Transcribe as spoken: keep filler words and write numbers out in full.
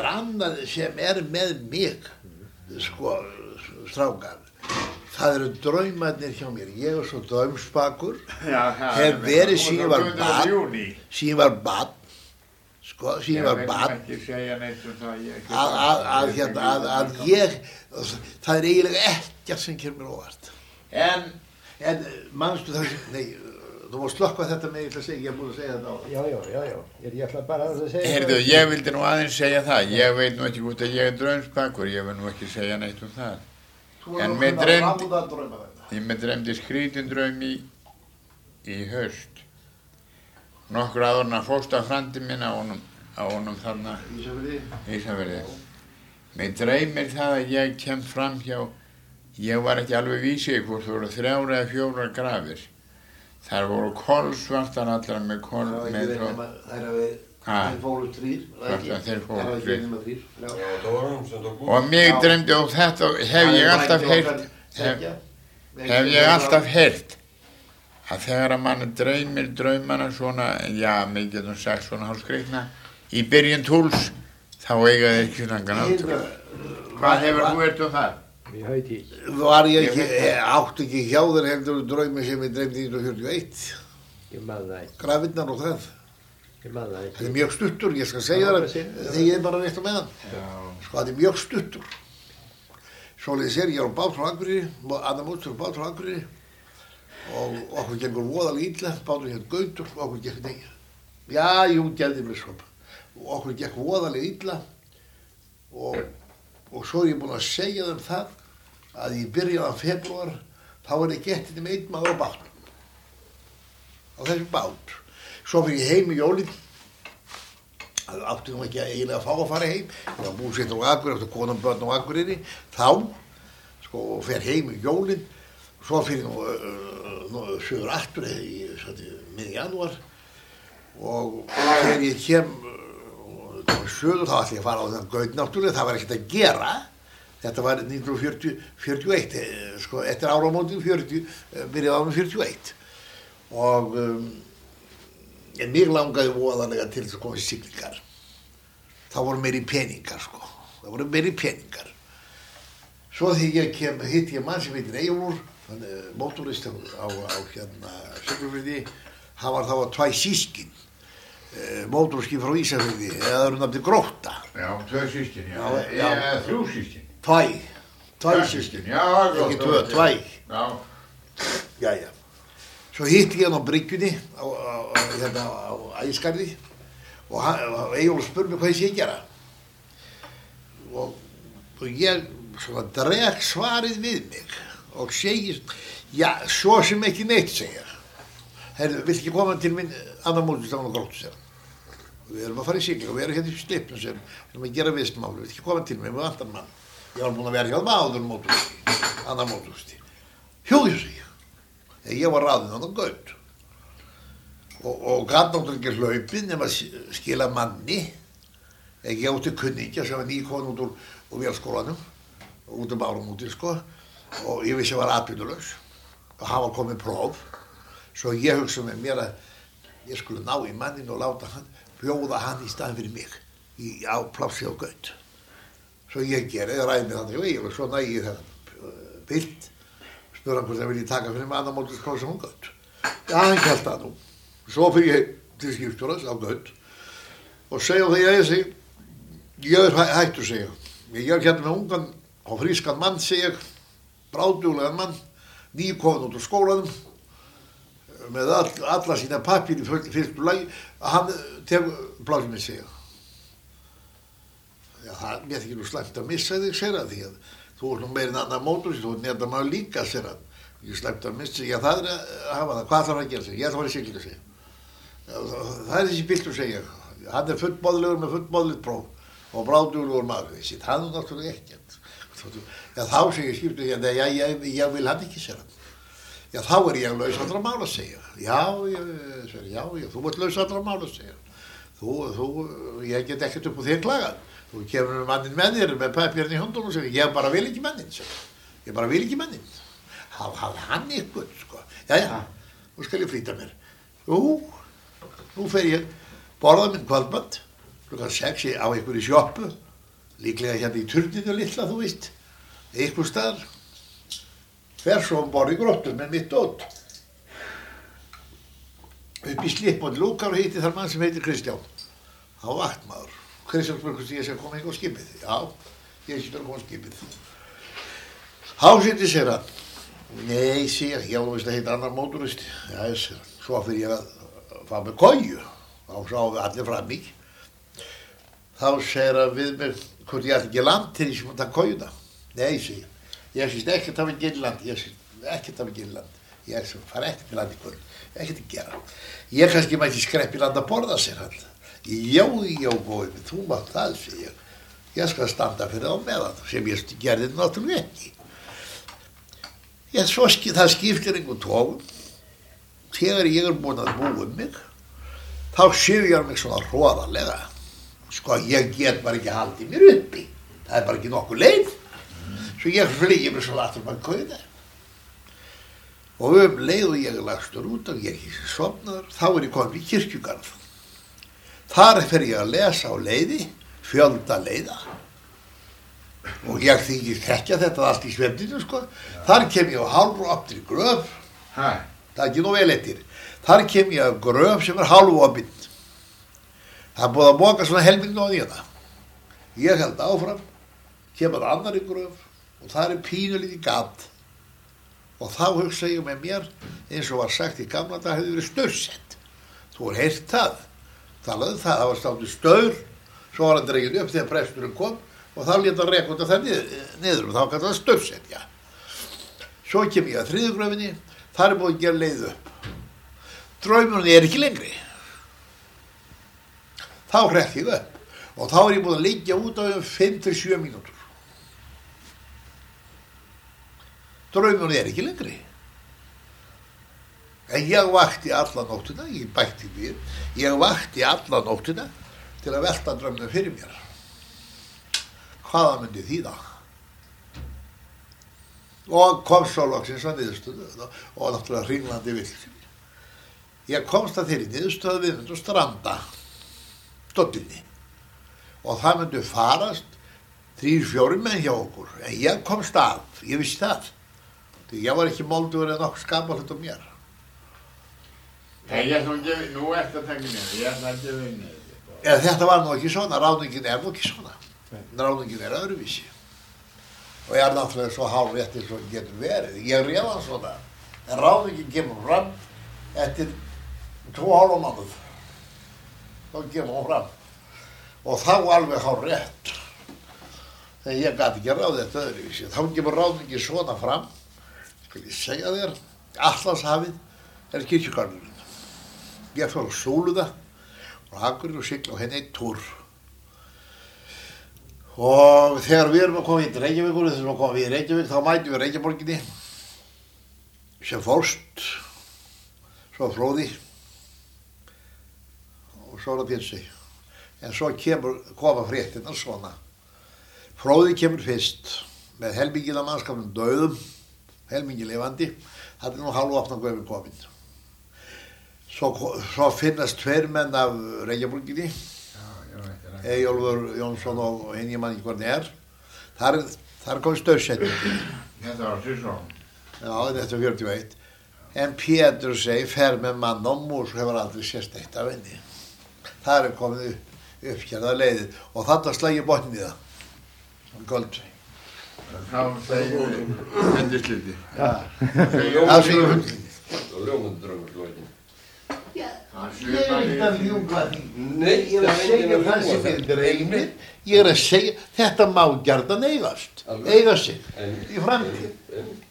annað sem er með mig, sko, strákar. Það eru draumarnir hjá mér. Ég er svo draumspakur. Já, hef verið síðan ég var barn. Síðan ég var barn. Sko, síðan ég var barn. Ég vil ekki segja neitt um það. Ég að, að, að, hérna, að, að ég, það er eiginlega ekkert sem kemur mér óvart. En, en manstu það sem, nei, þú mást slökkva þetta með ég ætla að segja, ég er búin að segja þetta á. Já, já, já, já. Ég ætla bara að segja. Heyrðu, ég vildi nú aðeins segja það. Ég veit nú ekki hvort að ég er draumspakur. Ég vil nú ekki segja neitt um það. En mér dreymdi, ég mér dreymdi skrítin draum í, í haust. Nokkur áður en að fósta frandi minn á honum, á honum þarna Ísafirði. Ísafirði. Mér dreymir það að ég kem fram hjá, ég var ekki alveg vísið hvort þú voru þrjár eða fjórar grafir. Þar voru kolsvartar allar með kol með svo. Þeir fóru þrír. Þeir fóru þrír. Já, það var hann sem tók út. Og mig dreymdi og þetta hef ég alltaf heyrt, hef, hef ég alltaf heyrt að þegar að mann dreymir draumana svona, já, mig getum sagt svona hálfskreikna, í byrjun túls, þá eiga þeir ekki langan aldur. Hvað hefur þú heyrt um það? Ég haut í. Var ég ekki, áttu ekki hjá þér heldur draumi sem ég dreymdi nítján hundruð fjörutíu og eitt? Ég maður það ekki. Grafirnar og það. Ég maður það ekki. Það er mjög stuttur, ég skal segja það þegar ég er bara rétt á meðan. Sko, það er mjög stuttur. Svoleiðis er ég á bát frá Akureyri, annar mótur á bát frá Akureyri og okkur gengur voðalega illa, bátur hérna Gautur og okkur gekk nei. Já, jú, gerði mér svo. Og okkur gekk voðalega illa og, og svo er ég búinn að segja þeim það að í byrjun af febrúar þá er ég getið með einn maður á bát. Á þessum bát. Svo fyrir ég heim í jólinn. Það átti nú ekki eiginlega að fá að fara heim. Ég var búsettur á Akureyri, eftir konum börn á Akureyri. Þá, sko, og fer heim í jólinn. Svo fyrir nú, uh, nú sögur aftur í miðjan janúar. Og þegar ég kem uh, söður, þá ætla ég að fara á þennan Gaut náttúrulega. Það var ekkert að gera. Þetta var nítján hundruð fjörutíu og eitt, sko, eftir áramótin fjörutíu, byrjaði árið fjörutíu og eitt. Og um, en mig langaði voðalega til þess að koma í siglingar. Það voru meiri peningar, sko. Það voru meiri peningar. Svo þegar ég kem, hitti ég mann sem heitir Eyjólfur, hann er mótorist á, á, á hérna Siglufirði. Hann var þá að tvæ sískin, eh, mótorskip frá Ísafirði, eða það eru nafnir Grótta. Já, tvö sískin, já. Já, já. Eða þrjú sískin. Tvæ, tvæ Tvö sískin. Já, ekki tvö, tvæ. Já. Jæja. Svo hitti ég hann á bryggjunni á, á, á, hérna, á Ægisgarði og Eyjólfur spurði mig hvað ég sé að gera. Og, og ég svona dreg svarið við mig og segi, já, svo sem ekki neitt, segja. Herðu, vill ekki koma til minn annar mótustafn á Gróttu, segja. Við erum að fara í siglingu og við erum hérna í Slippnum sem við erum að gera vistmáli, vill ekki koma til mig með vantan mann. Ég var búinn að vera hjá það áður mótusti, annar mótusti. Hjóðu, segja. Ég var ráðinn hann á Gaut og, og gat náttúrulega ekki hlaupið nema að skila manni. Ég átti kunningja sem var nýkomin út úr, úr vélskólanum, út um áramótin, sko, og ég vissi að var atvinnulaus og hann var komið próf. Svo ég hugsa með mér að ég skulle ná í mannin og láta hann, bjóða hann í staðinn fyrir mig í, á plássi á Gaut. Svo ég gerði, ræði mig þannig og ég og svo næ ég þennan pilt. Spurði hann hvort það vilji taka fyrir mig annar mótorskip sem hún Gaut. Já, hann hélt það nú. Svo fyrir ég til skipstjórans á Gaut og segja þegar ég segi, ég er hæ hættur, segja. Ég er hérna með ungan og frískan mann, segja, bráðduglegan mann, nýkominn út úr skólanum, með all, alla sína pappír í fyrstu lagi, að hann tegur plásið mig, segja. Já, það mér þykir nú slæmt að missa þig, segja, því að þú ert nú meirinn annar mótorist, þú ert nefnda maður líka, segir hann. Ég slæmt að missa, já það er að hafa það, hvað þarf að gera, segir, ég ætla að fara í siglingu, segir. Það er þessi piltur, segir, hann er fullbóðlegur með fullbóðlegt próf og bráðduglegur maður, þessi, það er náttúrulega ekkert. Já þá segir skiptu, já, já, já, ég vil hann ekki, segir hann. Já þá er ég laus allra mála, segir. Já, ég, segir, já, já, þú ert laus allra mála, segir. Þú, þú, ég get ekkert upp á þér klagað. Þú kemur mannin með þér með pappírinn í höndunum og segir, ég bara vil ekki mannin, segir. Ég bara vil ekki mannin. Hafði hann ykkur, sko. Jæja, nú skal ég flýta mér. Jú, nú fer ég borða minn kvöldmatt, klukkan sex á ykkur í sjoppu, líklega hérna í turninu litla, þú veist, einhver staðar, fer svo um borð í grottu með mitt dót. Upp í Slippmóti Lúkar og hitti þar mann sem heitir Kristján. Hann var vaktmaður. Kristján spurði hvort ég sé að koma hingað á skipið. Já, ég sé að koma á skipið. Hásindi sér hann. Nei, sér, ég á veist að heita annar mótorist. Já, sér, svo fyrir ég að fá með koju. Þá sáum við allir fram í. Þá segir hann við mig hvort ég ætti ekki land til þess að taka kojuna. Nei, sér, ég sést ekkert af ekki land, ég sést ekkert af ekki land. Ég sem fara ekkert til land í kvöld, ekkert að gera. Ég kannski mætti skrepp í land að borða sér hann. Já, já, góði mig, þú mátt það, segir ég. Ég skal standa fyrir á meðan, sem ég gerði náttúrulega ekki. Ég, svo, það skiptir einhvern tókum. Þegar ég er búinn að búa um mig, þá séu ég mig svona hróðarlega. Sko, ég get bara ekki haldið mér uppi. Það er bara ekki nokkuð leið. Svo ég flýi mig svona aftur með kóðið. Og um leið og ég er lagstur út og ég er ekki sofnaður, þá er ég komin í kirkjugarð. Þar fer ég að lesa á leiði, fjölda leiða. Og ég þykir þekkja þetta allt í svefninu, sko. Þar kem ég á hálfopnri gröf. Hæ? Það er ekki nú vel eftir. Þar kem ég á gröf sem er hálfopinn. Það er búið að moka svona helminginu á nýjana. Ég held áfram, kemur annar í gröf og það er pínulítið gat. Og þá hugsa ég með mér, eins og var sagt í gamla dag, hefði verið staursett. Þú er heyrt það. Talaðu það, það var státtið staur, svo var hann dregin upp þegar presturinn kom og þá lét hann reka út af það niður, niður og þá kallar það staursett, já. Svo kem ég að þriðju gröfinni, þar er búið að gera leið upp. Draumurinn er ekki lengri. Þá hrekk ég upp og þá er ég búið að liggja út á um fimm til sjö mínútur. Draumurinn er ekki lengri. En ég vakti alla nóttina, ég bætti mér, ég vakti alla nóttina til að velta draumnum fyrir mér. Hvaða myndi þýða? Og kom svo loksins að niðurstöðu og náttúrulega hringlandi vill. Ég komst að þeirri niðurstöðu við myndum stranda, stóttinni. Og það myndi farast þrír, fjórir menn hjá okkur. En ég komst af, ég vissi það. Því ég var ekki moldugur en nokkuð skamalegt um mér. Nei, ég ætla að gefa, nú ert að taka niður, ég ætla að gefa inn niður. En þetta var nú ekki svona, ráðningin er nú ekki svona. Ráðningin er öðruvísi. Og ég er náttúrulega svo hálfrétt eins og getur verið. Ég réð hann svona. En ráðningin kemur fram eftir tvo hálfa mánuð. Þá kemur hún fram. Og þá alveg hálfrétt. Þegar ég gat ekki ráðið þetta öðruvísi. Þá kemur ráðningin svona fram. Skal ég segja þér, Atlantshafið er kirkjugarðurinn. Ég fór að Súluða og Akureyri og sigla á henni einn túr. Og þegar við erum að koma í Reykjavíkur, þess að koma við í Reykjavík, þá mætum við Reykjaborginni sem fórst, svo Flóði og svo Pétursey. En svo kemur, koma fréttirnar svona. Flóði kemur fyrst með helmingina mannskapnum dauðum, helmingi lifandi, það er nú hálfopna guðum komin. Svo, svo finnast tveir menn af Reykjaborginni, Eyjólfur Jónsson og hinn ég mann ekki hvernig er. Þar, þar kom staurssetningi. Þetta var Sýsson. Já, þetta var fjörutíu og eitt. En Pétursey fer með mann og mús og hefur aldrei sést eitt af henni. Það er komið upp, uppgerða leiðið og þetta slægir botnið í það. Göld. Þá segir við hendisliti. Já, það segir við hendisliti. Og ljómandi draumur slókin. Já, ég er ekkert að ljúga því. Nei, Ég er að segja það sem er dreymir. Ég er að segja, þetta má gjarnan eigast. Eiga sig í framtíð.